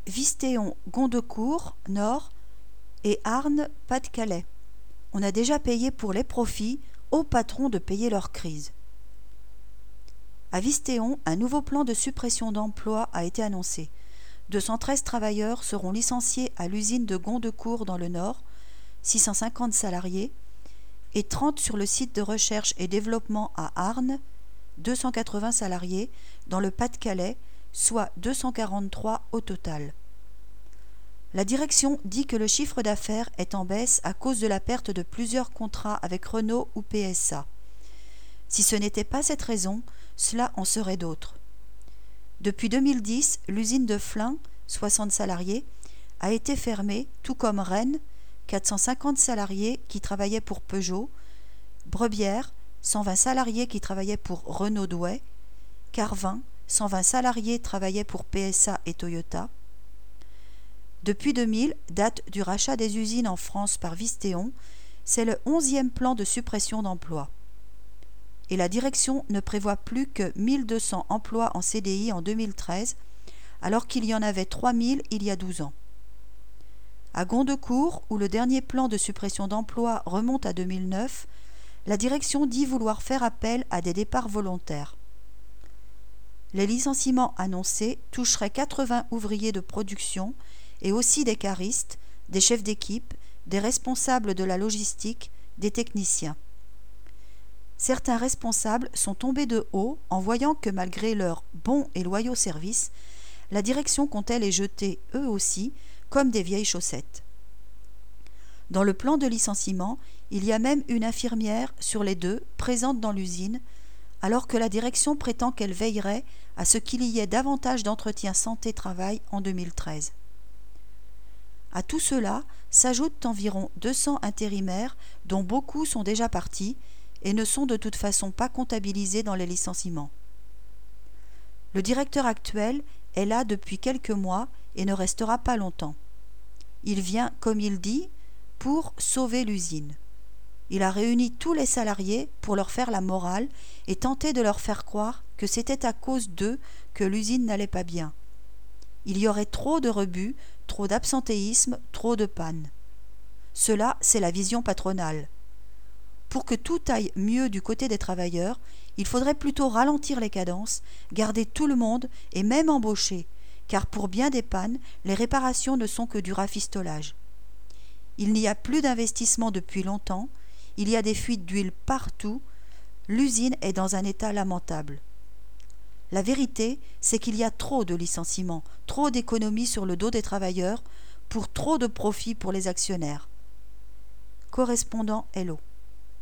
Vistéon, Gondecourt, Nord et Arnes, Pas-de-Calais. On a déjà payé pour les profits aux patrons de payer leur crise. À Vistéon, un nouveau plan de suppression d'emplois a été annoncé. 213 travailleurs seront licenciés à l'usine de Gondecourt dans le Nord, 650 salariés, et 30 sur le site de recherche et développement à Arnes, 280 salariés, dans le Pas-de-Calais, soit 243 au total. La direction dit que le chiffre d'affaires est en baisse à cause de la perte de plusieurs contrats avec Renault ou PSA. Si ce n'était pas cette raison, cela en serait d'autres. Depuis 2010, l'usine de Flins, 60 salariés, a été fermée, tout comme Rennes, 450 salariés qui travaillaient pour Peugeot, Brebières, 120 salariés qui travaillaient pour Renault Douai, Carvin, 120 salariés travaillaient pour PSA et Toyota. Depuis 2000, date du rachat des usines en France par Vistéon, c'est le 11e plan de suppression d'emplois. Et la direction ne prévoit plus que 1200 emplois en CDI en 2013, alors qu'il y en avait 3000 il y a 12 ans. À Gondecourt, où le dernier plan de suppression d'emplois remonte à 2009, la direction dit vouloir faire appel à des départs volontaires. Les licenciements annoncés toucheraient 80 ouvriers de production et aussi des caristes, des chefs d'équipe, des responsables de la logistique, des techniciens. Certains responsables sont tombés de haut en voyant que malgré leurs bons et loyaux services, la direction comptait les jeter eux aussi comme des vieilles chaussettes. Dans le plan de licenciement, il y a même une infirmière sur les 2 présente dans l'usine, alors que la direction prétend qu'elle veillerait à ce qu'il y ait davantage d'entretien santé-travail en 2013. À tout cela s'ajoutent environ 200 intérimaires dont beaucoup sont déjà partis et ne sont de toute façon pas comptabilisés dans les licenciements. Le directeur actuel est là depuis quelques mois et ne restera pas longtemps. Il vient, comme il dit, pour sauver l'usine. Il a réuni tous les salariés pour leur faire la morale et tenter de leur faire croire que c'était à cause d'eux que l'usine n'allait pas bien. Il y aurait trop de rebuts, trop d'absentéisme, trop de pannes. Cela, c'est la vision patronale. Pour que tout aille mieux du côté des travailleurs, il faudrait plutôt ralentir les cadences, garder tout le monde et même embaucher, car pour bien des pannes, les réparations ne sont que du rafistolage. Il n'y a plus d'investissement depuis longtemps, il y a des fuites d'huile partout, l'usine est dans un état lamentable. La vérité, c'est qu'il y a trop de licenciements, trop d'économies sur le dos des travailleurs, pour trop de profits pour les actionnaires. Correspondant Hello.